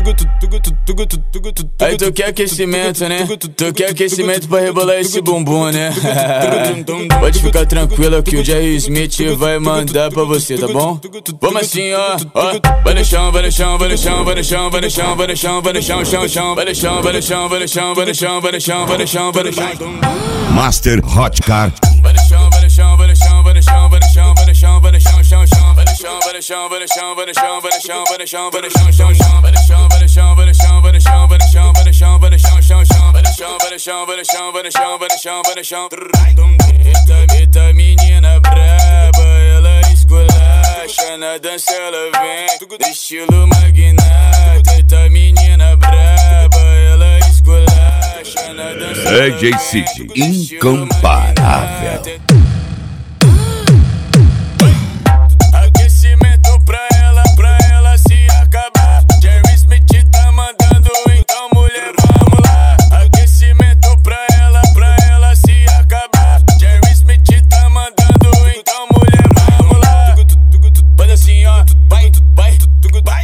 Aí tu quer aquecimento, né? Tu quer aquecimento pra rebolar esse bumbum, né? Pode ficar tranquila que o Jerry Smith vai mandar pra você, tá bom? Vamos assim, ó. Vai no chão, vai no chão, vai no chão, vai no chão, vai no chão, vai no chão, vai no chão, chão, chão. Vai no chão, vai no chão, vai no chão, vai no chão, vai no chão, vai no chão, vai no chão. Master Hot Car. Vai no chão, vai no chão, vai no chão, vai no chão, vai no chão, vai no chão, vai no chão, chão, chão. Vai no chão, vai no chão, vai no chão, vai no chão, vai no chão, vai no chão, vai no chão, chão, chão. Vai no chão, vai no chão, vai no chão, vai no chão, vai no chão, vai no chão, vai no chão, chão, chão. Vai no chão, vai no chão, vai no chão, vai no chão, vai no chão, vai no chão. Eita menina braba, ela esculacha na dança, ela vem estilo magnata. Eita menina braba, ela esculacha na dança. DJ City, incomparável. Aquecimento pra ela se acabar. Jerry Smith tá mandando, então mulher, vamos lá. Aquecimento pra ela se acabar. Jerry Smith tá mandando, então mulher, vamos lá. Faz assim, ó, vai, vai, vai.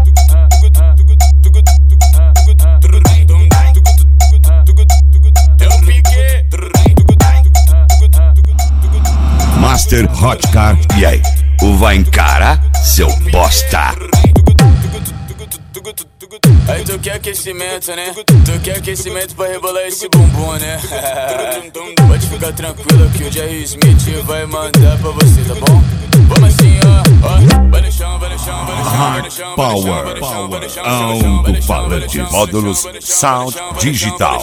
Eu piquei. Master Hot Car. E aí, o vai encarar, seu bosta? Aí tu quer aquecimento, né? Tu quer aquecimento pra rebolar esse bumbum, né? Pode ficar tranquilo que o Jerry Smith vai mandar pra você, tá bom? Vamos assim, ó. Vai no chão, vai no chão, vai no chão, vai no chão. Power, alto-falante, módulos, sound digital.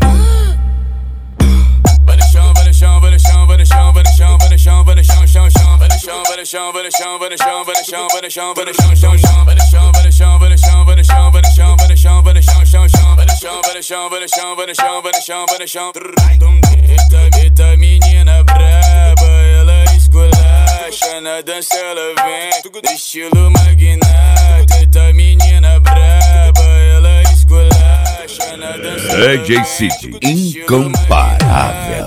Vai no chão, vai no chão, vai no chão, vai no chão, vai no chão, vai no chão, vai no chão, chão, chão. Vai no chão, vai no chão, vai no chão, vai no chão, vai no chão, vai no chão, vai no chão, chão, chão. Vai no chão, vai no chão, vai no chão, vai no chão, vai no chão, vai no chão, vai no chão, chão, chão. Vai no chão, vai no chão, vai no chão, vai no chão, vai no chão, vai no chão. Eita menina braba, ela esculacha na dança, ela vem estilo magnata. Eita menina braba, ela esculacha na dança. DJ City, incomparável.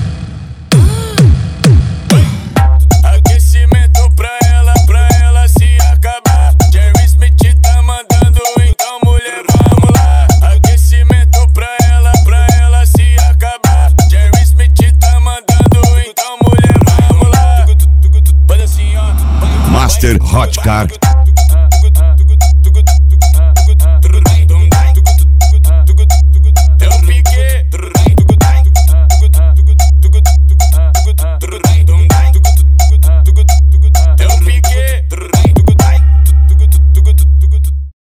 Aquecimento pra ela se acabar. Jerry Smith tá mandando, então mulher, vamos lá. Aquecimento pra ela se acabar. Jerry Smith tá mandando, então mulher, vamos lá. Faz assim, ó. Master Hot Car.